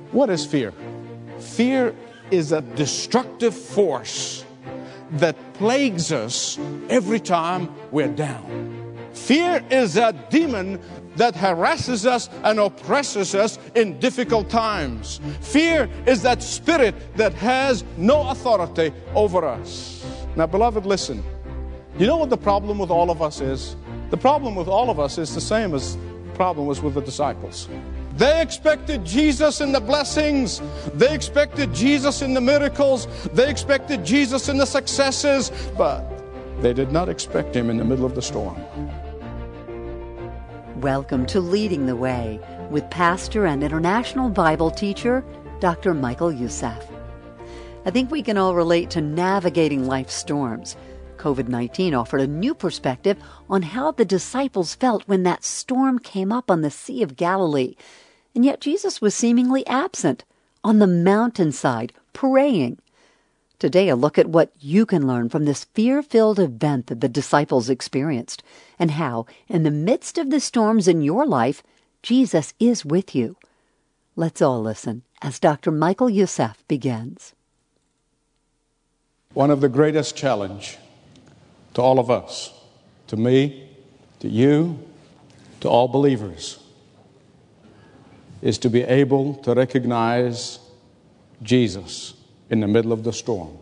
What is fear? Fear is a destructive force that plagues us every time we're down. Fear is a demon that harasses us and oppresses us in difficult times. Fear is that spirit that has no authority over us. Now, beloved, listen. You know what the problem with all of us is? The problem with all of us is the same as the problem was with the disciples. They expected Jesus in the blessings. They expected Jesus in the miracles. They expected Jesus in the successes. But they did not expect Him in the middle of the storm. Welcome to Leading the Way with pastor and international Bible teacher, Dr. Michael Youssef. I think we can all relate to navigating life's storms. COVID-19 offered a new perspective on how the disciples felt when that storm came up on the Sea of Galilee. And yet Jesus was seemingly absent, on the mountainside, praying. Today, a look at what you can learn from this fear-filled event that the disciples experienced, and how, in the midst of the storms in your life, Jesus is with you. Let's all listen as Dr. Michael Youssef begins. One of the greatest challenges to all of us, to me, to you, to all believers, is to be able to recognize Jesus in the middle of the storm.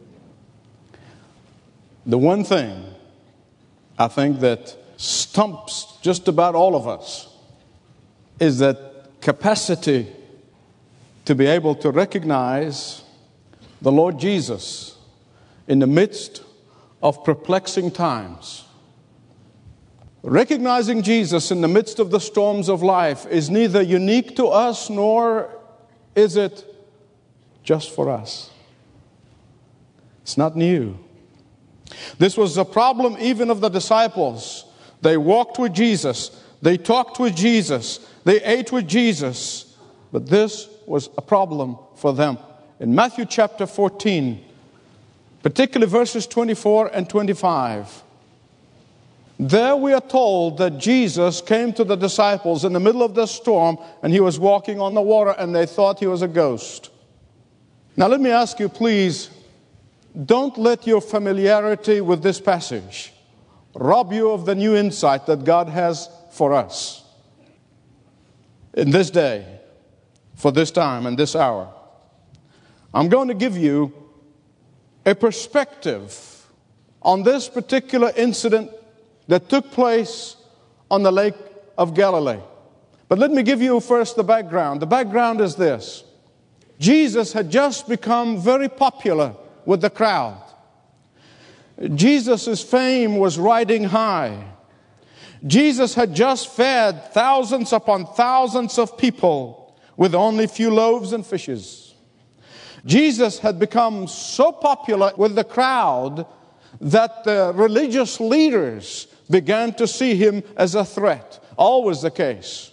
The one thing I think that stumps just about all of us is that capacity to be able to recognize the Lord Jesus in the midst of perplexing times. Recognizing Jesus in the midst of the storms of life is neither unique to us nor is it just for us. It's not new. This was a problem even of the disciples. They walked with Jesus. They talked with Jesus. They ate with Jesus. But this was a problem for them. In Matthew chapter 14, particularly verses 24 and 25, there we are told that Jesus came to the disciples in the middle of the storm and He was walking on the water and they thought He was a ghost. Now let me ask you, please, don't let your familiarity with this passage rob you of the new insight that God has for us in this day, for this time and this hour. I'm going to give you a perspective on this particular incident that took place on the Lake of Galilee. But let me give you first the background. The background is this. Jesus had just become very popular with the crowd. Jesus' fame was riding high. Jesus had just fed thousands upon thousands of people with only few loaves and fishes. Jesus had become so popular with the crowd that the religious leaders began to see Him as a threat. Always the case.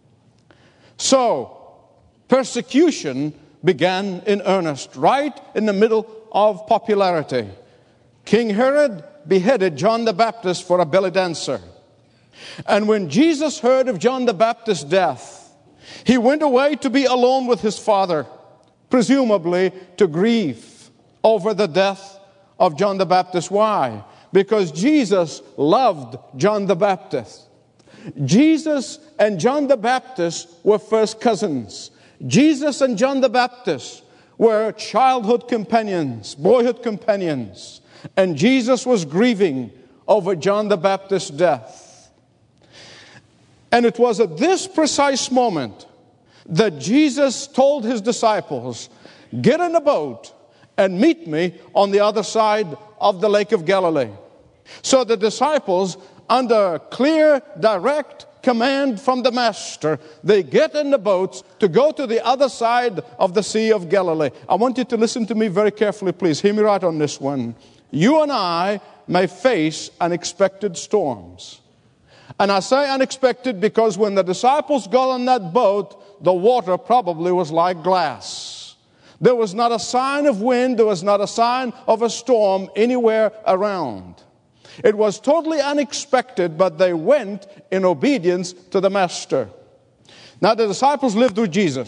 So, persecution began in earnest, right in the middle of popularity. King Herod beheaded John the Baptist for a belly dancer. And when Jesus heard of John the Baptist's death, He went away to be alone with His Father, presumably to grieve over the death of John the Baptist. Why? Because Jesus loved John the Baptist. Jesus and John the Baptist were first cousins. Jesus and John the Baptist were childhood companions, boyhood companions. And Jesus was grieving over John the Baptist's death. And it was at this precise moment that Jesus told His disciples, "Get in a boat and meet me on the other side of the Lake of Galilee." So the disciples, under clear, direct command from the Master, they get in the boats to go to the other side of the Sea of Galilee. I want you to listen to me very carefully, please. Hear me right on this one. You and I may face unexpected storms. And I say unexpected because when the disciples got on that boat, the water probably was like glass. There was not a sign of wind. There was not a sign of a storm anywhere around. It was totally unexpected, but they went in obedience to the Master. Now, the disciples lived with Jesus.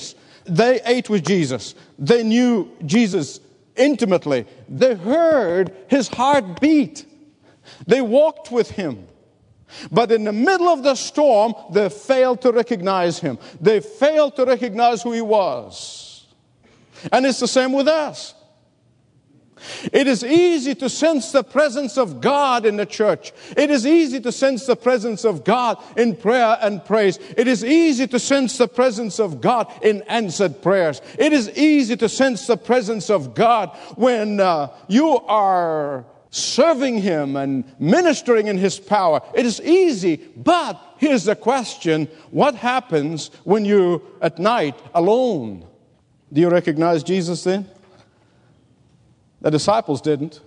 they ate with Jesus. They knew Jesus intimately. They heard his heart beat. They walked with him. But in the middle of the storm, they failed to recognize him. They failed to recognize who he was. And it's the same with us. It is easy to sense the presence of God in the church. It is easy to sense the presence of God in prayer and praise. It is easy to sense the presence of God in answered prayers. It is easy to sense the presence of God when you are serving him and ministering in his power. It is easy, but here's the question: what happens when you're at night alone? Do you recognize Jesus then? The disciples didn't.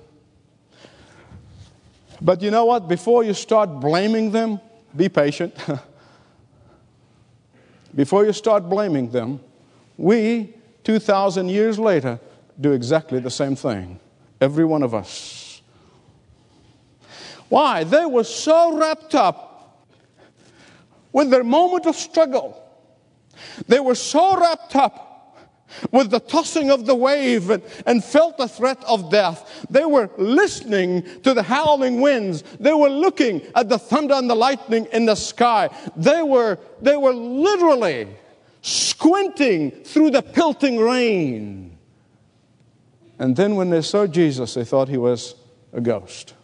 But you know what? Before you start blaming them, be patient. Before you start blaming them, we, 2,000 years later, do exactly the same thing. Every one of us. Why? They were so wrapped up with their moment of struggle. They were so wrapped up with the tossing of the wave and felt the threat of death. They were listening to the howling winds. They were looking at the thunder and the lightning in the sky. They were literally squinting through the pelting rain. And then when they saw Jesus, they thought he was a ghost.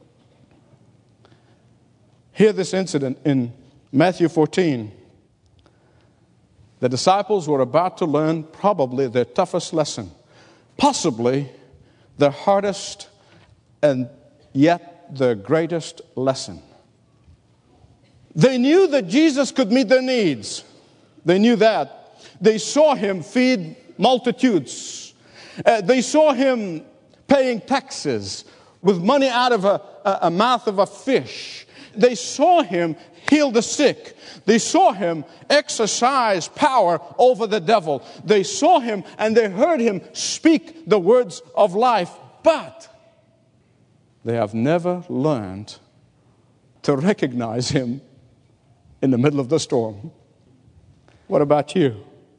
Hear this incident in Matthew 14. The disciples were about to learn probably their toughest lesson, possibly their hardest and yet their greatest lesson. They knew that Jesus could meet their needs. They knew that. They saw him feed multitudes. They saw him paying taxes with money out of a mouth of a fish. They saw him heal the sick. They saw him exercise power over the devil. They saw him and they heard him speak the words of life. But they have never learned to recognize him in the middle of the storm. What about you?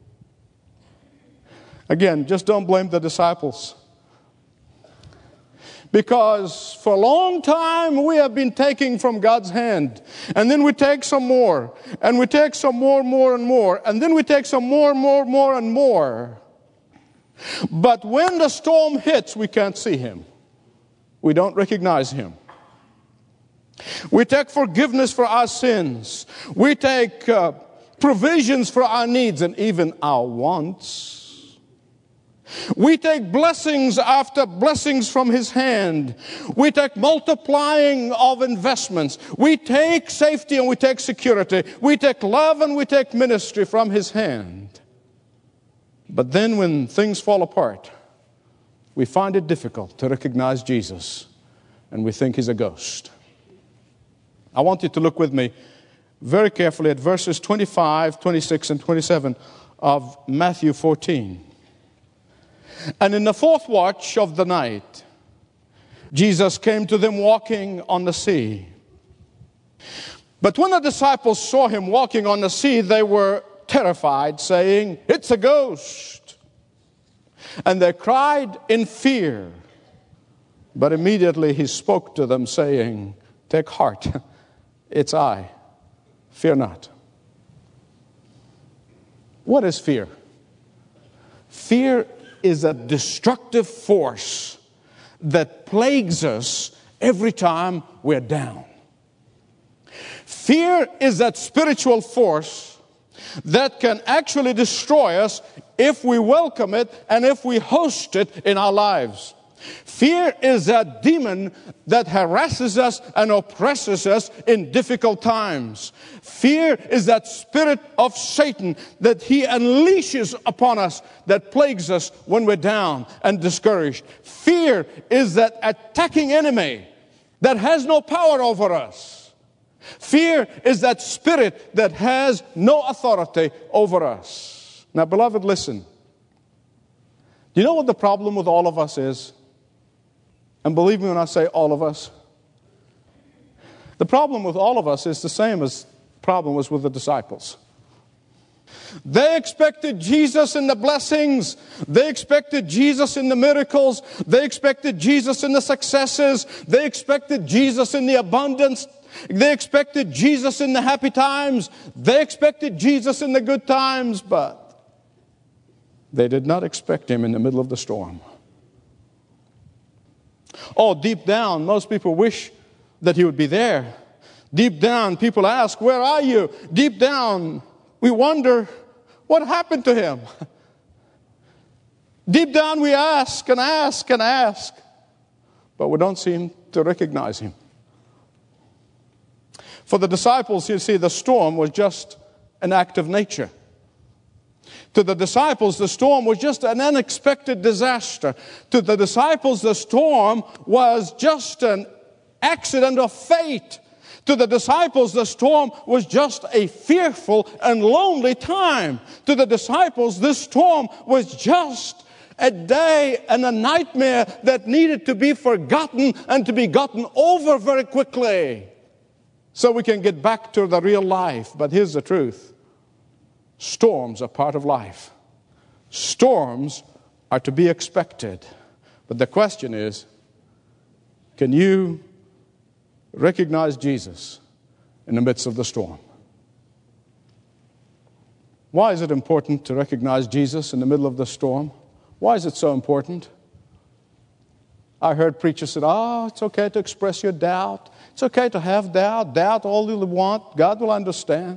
Again, just don't blame the disciples. Because for a long time we have been taking from God's hand. And then we take some more. And we take some more and more. And then we take some more and more. But when the storm hits, we can't see him. We don't recognize him. We take forgiveness for our sins. We take provisions for our needs and even our wants. We take blessings after blessings from his hand. We take multiplying of investments. We take safety and we take security. We take love and we take ministry from his hand. But then when things fall apart, we find it difficult to recognize Jesus and we think he's a ghost. I want you to look with me very carefully at verses 25, 26, and 27 of Matthew 14. And in the fourth watch of the night, Jesus came to them walking on the sea. But when the disciples saw him walking on the sea, they were terrified, saying, "It's a ghost." And they cried in fear. But immediately he spoke to them, saying, "Take heart, it's I. Fear not." What is fear? Fear is a destructive force that plagues us every time we're down. Fear is that spiritual force that can actually destroy us if we welcome it and if we host it in our lives. Fear is that demon that harasses us and oppresses us in difficult times. Fear is that spirit of Satan that he unleashes upon us that plagues us when we're down and discouraged. Fear is that attacking enemy that has no power over us. Fear is that spirit that has no authority over us. Now, beloved, listen. Do you know what the problem with all of us is? And believe me when I say all of us. The problem with all of us is the same as the problem was with the disciples. They expected Jesus in the blessings. They expected Jesus in the miracles. They expected Jesus in the successes. They expected Jesus in the abundance. They expected Jesus in the happy times. They expected Jesus in the good times, but they did not expect him in the middle of the storm. Oh, deep down, most people wish that he would be there. Deep down, people ask, where are you? Deep down, we wonder, what happened to him? Deep down, we ask and ask and ask, but we don't seem to recognize him. For the disciples, you see, the storm was just an act of nature. To the disciples, the storm was just an unexpected disaster. To the disciples, the storm was just an accident of fate. To the disciples, the storm was just a fearful and lonely time. To the disciples, this storm was just a day and a nightmare that needed to be forgotten and to be gotten over very quickly, so we can get back to the real life. But here's the truth. Storms are part of life. Storms are to be expected. But the question is, can you recognize Jesus in the midst of the storm? Why is it important to recognize Jesus in the middle of the storm? Why is it so important? I heard preachers say, it's okay to express your doubt. It's okay to have doubt. Doubt all you want. God will understand.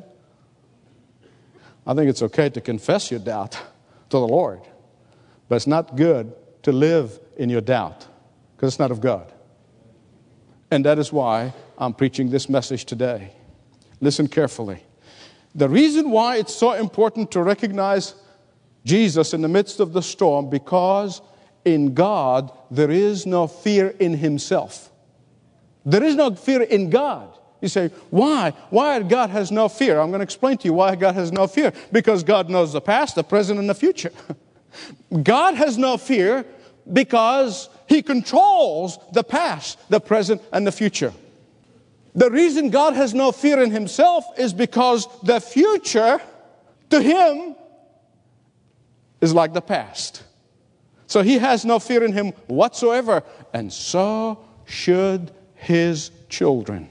I think it's okay to confess your doubt to the Lord. But it's not good to live in your doubt, because it's not of God. And that is why I'm preaching this message today. Listen carefully. The reason why it's so important to recognize Jesus in the midst of the storm, because in God there is no fear in himself. There is no fear in God. You say, why? Why God has no fear? I'm going to explain to you why God has no fear. Because God knows the past, the present, and the future. God has no fear because he controls the past, the present, and the future. The reason God has no fear in himself is because the future to him is like the past. So he has no fear in him whatsoever, and so should his children.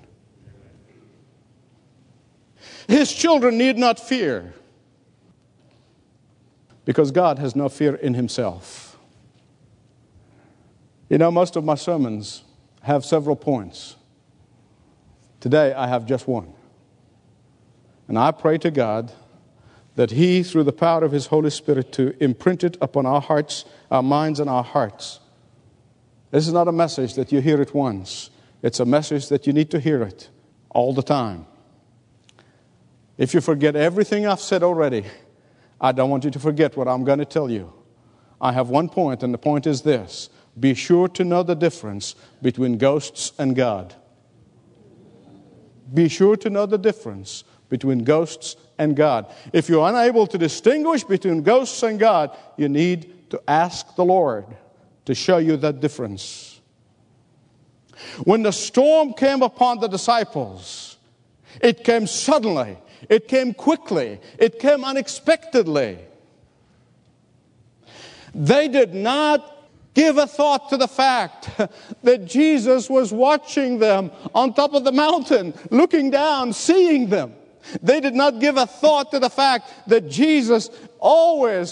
His children need not fear, because God has no fear in himself. You know, most of my sermons have several points. Today I have just one. And I pray to God that he, through the power of his Holy Spirit, to imprint it upon our hearts, our minds, and our hearts. This is not a message that you hear it once. It's a message that you need to hear it all the time. If you forget everything I've said already, I don't want you to forget what I'm going to tell you. I have one point, and the point is this. Be sure to know the difference between ghosts and God. Be sure to know the difference between ghosts and God. If you're unable to distinguish between ghosts and God, you need to ask the Lord to show you that difference. When the storm came upon the disciples, it came suddenly. It came quickly. It came unexpectedly. They did not give a thought to the fact that Jesus was watching them on top of the mountain, looking down, seeing them. They did not give a thought to the fact that Jesus always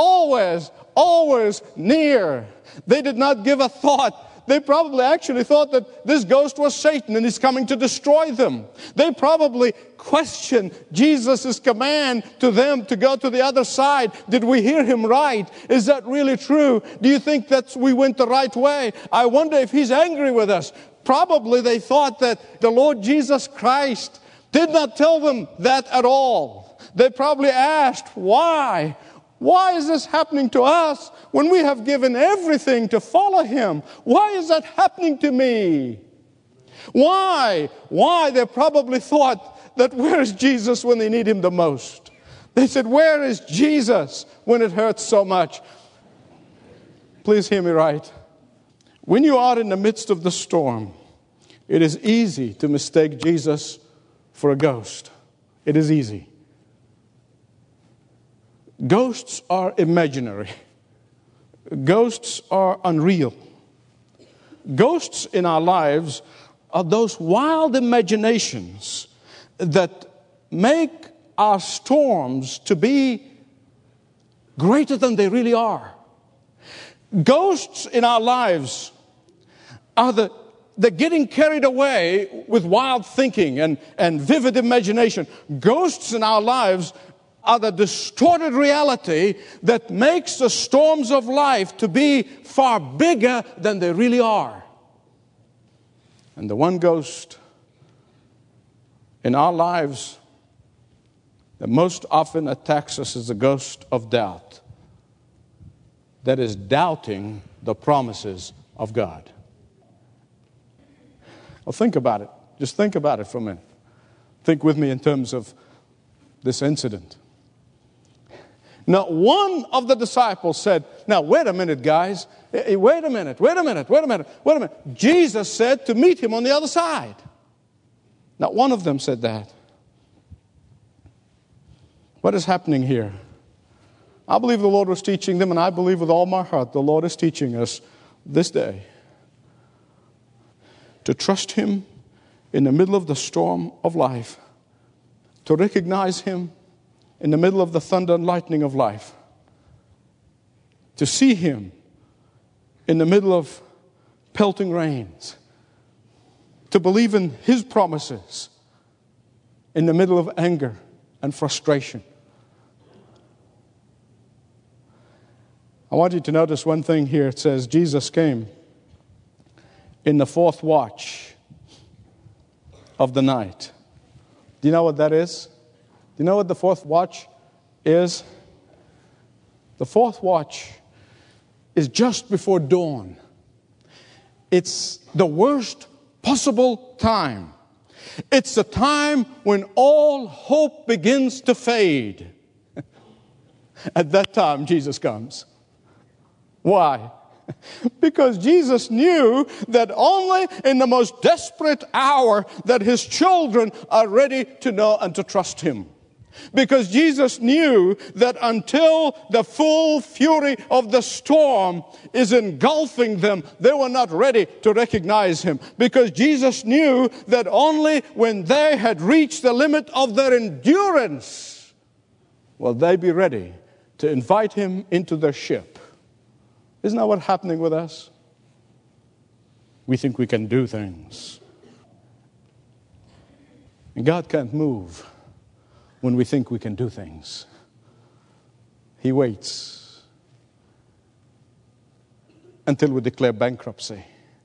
near. They did not give a thought. They probably actually thought that this ghost was Satan and he's coming to destroy them. They probably questioned Jesus' command to them to go to the other side. Did we hear him right? Is that really true? Do you think that we went the right way? I wonder if he's angry with us. Probably they thought that the Lord Jesus Christ did not tell them that at all. They probably asked, why? Why is this happening to us when we have given everything to follow him? Why is that happening to me? Why? They probably thought that where is Jesus when they need him the most? They said, where is Jesus when it hurts so much? Please hear me right. When you are in the midst of the storm, it is easy to mistake Jesus for a ghost. It is easy. Ghosts are imaginary. Ghosts are unreal. Ghosts in our lives are those wild imaginations that make our storms to be greater than they really are. Ghosts in our lives are the getting carried away with wild thinking and vivid imagination. Ghosts in our lives are the distorted reality that makes the storms of life to be far bigger than they really are. And the one ghost in our lives that most often attacks us is the ghost of doubt. That is doubting the promises of God. Well, think about it. Just think about it for a minute. Think with me in terms of this incident. Not one of the disciples said, now wait a minute, guys. Wait a minute. Jesus said to meet him on the other side. Not one of them said that. What is happening here? I believe the Lord was teaching them, and I believe with all my heart the Lord is teaching us this day to trust Him in the middle of the storm of life, to recognize Him in the middle of the thunder and lightning of life, to see Him in the middle of pelting rains, to believe in His promises in the middle of anger and frustration. I want you to notice one thing here. It says Jesus came in the fourth watch of the night. Do you know what that is? Do you know what the fourth watch is? The fourth watch is just before dawn. It's the worst possible time. It's the time when all hope begins to fade. At that time, Jesus comes. Why? Because Jesus knew that only in the most desperate hour that His children are ready to know and to trust Him. Because Jesus knew that until the full fury of the storm is engulfing them, they were not ready to recognize Him. Because Jesus knew that only when they had reached the limit of their endurance will they be ready to invite Him into their ship. Isn't that what's happening with us? We think we can do things. And God can't move when we think we can do things. He waits until we declare bankruptcy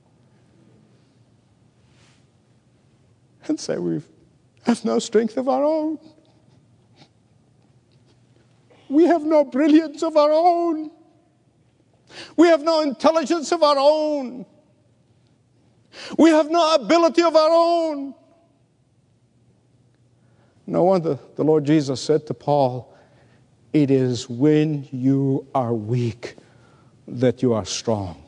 and say we have no strength of our own. We have no brilliance of our own. We have no intelligence of our own. We have no ability of our own. No wonder the Lord Jesus said to Paul, it is when you are weak that you are strong.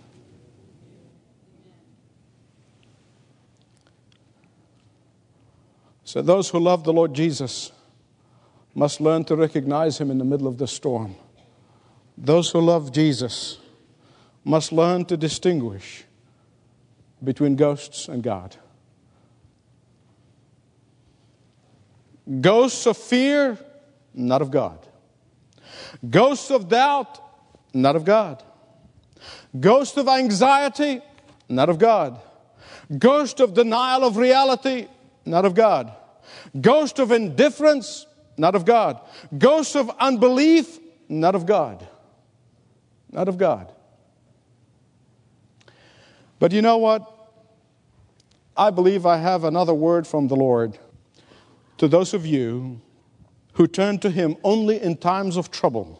So those who love the Lord Jesus must learn to recognize Him in the middle of the storm. Those who love Jesus must learn to distinguish between ghosts and God. Ghosts of fear, not of God. Ghosts of doubt, not of God. Ghosts of anxiety, not of God. Ghost of denial of reality, not of God. Ghost of indifference, not of God. Ghost of unbelief, not of God. Not of God. But you know what? I believe I have another word from the Lord to those of you who turn to Him only in times of trouble,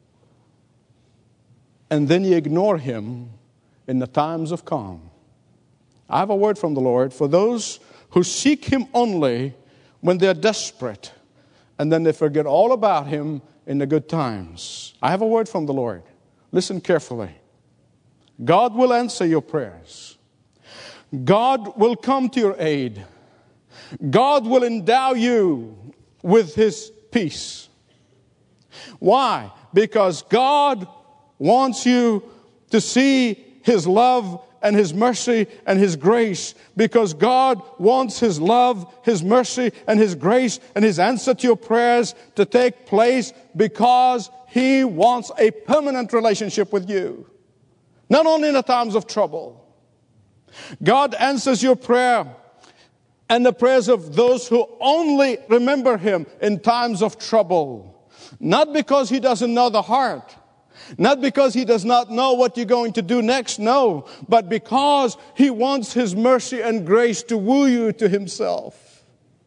and then you ignore Him in the times of calm. I have a word from the Lord for those who seek Him only when they're desperate, and then they forget all about Him in the good times. I have a word from the Lord. Listen carefully. God will answer your prayers. God will come to your aid. God will endow you with His peace. Why? Because God wants you to see His love and His mercy and His grace. Because God wants His love, His mercy, and His grace and His answer to your prayers to take place, because He wants a permanent relationship with you. Not only in the times of trouble. God answers your prayer and the prayers of those who only remember Him in times of trouble. Not because He doesn't know the heart. Not because He does not know what you're going to do next, no. But because He wants His mercy and grace to woo you to Himself.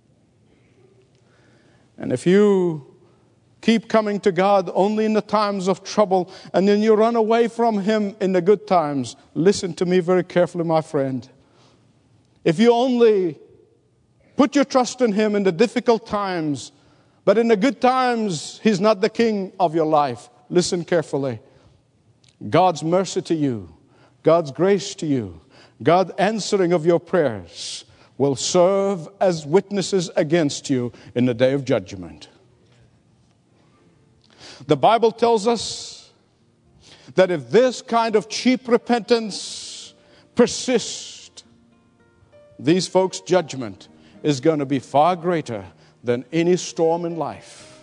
And if you keep coming to God only in the times of trouble, and then you run away from Him in the good times, listen to me very carefully, my friend. If you only put your trust in Him in the difficult times, but in the good times, He's not the king of your life, listen carefully. God's mercy to you, God's grace to you, God's answering of your prayers will serve as witnesses against you in the day of judgment. The Bible tells us that if this kind of cheap repentance persists, these folks' judgment is going to be far greater than any storm in life.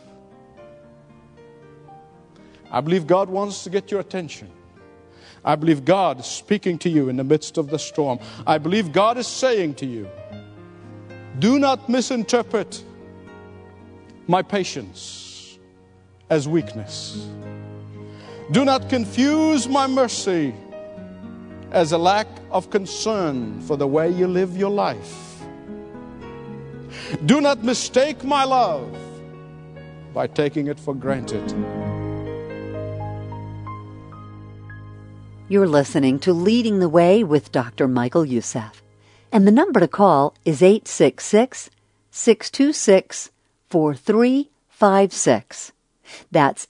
I believe God wants to get your attention. I believe God is speaking to you in the midst of the storm. I believe God is saying to you, do not misinterpret my patience as weakness. Do not confuse my mercy as a lack of concern for the way you live your life. Do not mistake my love by taking it for granted. You're listening to Leading the Way with Dr. Michael Youssef. And the number to call is 866-626-4356. That's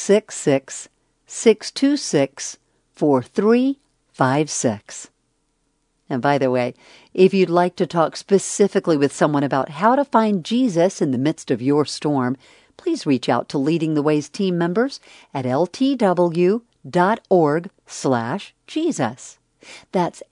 866-626-4356. And by the way, if you'd like to talk specifically with someone about how to find Jesus in the midst of your storm, please reach out to Leading the Way's team members at ltw.org/Jesus. That's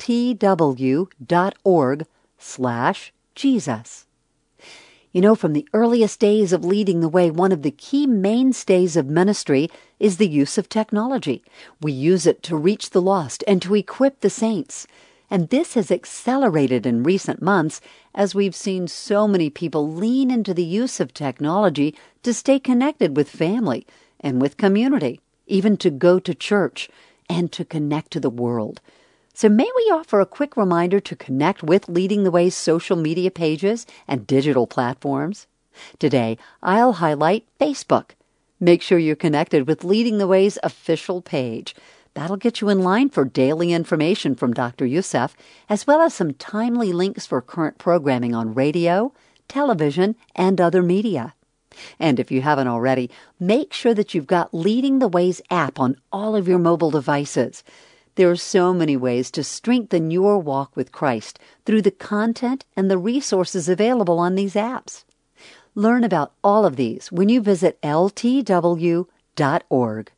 ltw.org/Jesus. You know, from the earliest days of Leading the Way, one of the key mainstays of ministry is the use of technology. We use it to reach the lost and to equip the saints. And this has accelerated in recent months as we've seen so many people lean into the use of technology to stay connected with family and with community, even to go to church and to connect to the world. So may we offer a quick reminder to connect with Leading the Way's social media pages and digital platforms? Today, I'll highlight Facebook. Make sure you're connected with Leading the Way's official page. That'll get you in line for daily information from Dr. Youssef, as well as some timely links for current programming on radio, television, and other media. And if you haven't already, make sure that you've got Leading the Way's app on all of your mobile devices. There are so many ways to strengthen your walk with Christ through the content and the resources available on these apps. Learn about all of these when you visit ltw.org.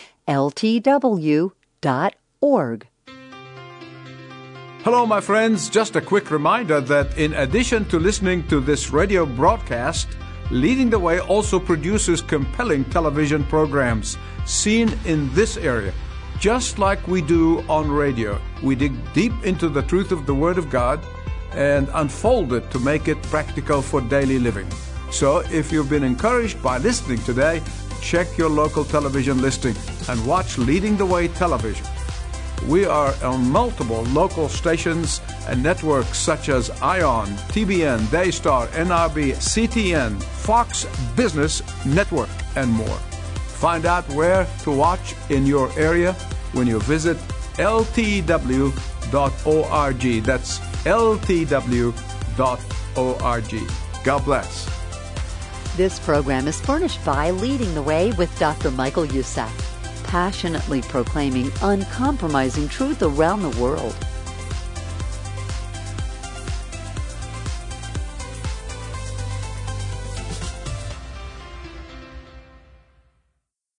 ltw.org. Hello, my friends. Just a quick reminder that in addition to listening to this radio broadcast, Leading the Way also produces compelling television programs seen in this area. Just like we do on radio, we dig deep into the truth of the Word of God and unfold it to make it practical for daily living. So if you've been encouraged by listening today, check your local television listing and watch Leading the Way Television. We are on multiple local stations and networks such as ION, TBN, Daystar, NRB, CTN, Fox Business Network, and more. Find out where to watch in your area when you visit ltw.org. That's ltw.org. God bless. This program is furnished by Leading the Way with Dr. Michael Youssef, passionately proclaiming uncompromising truth around the world.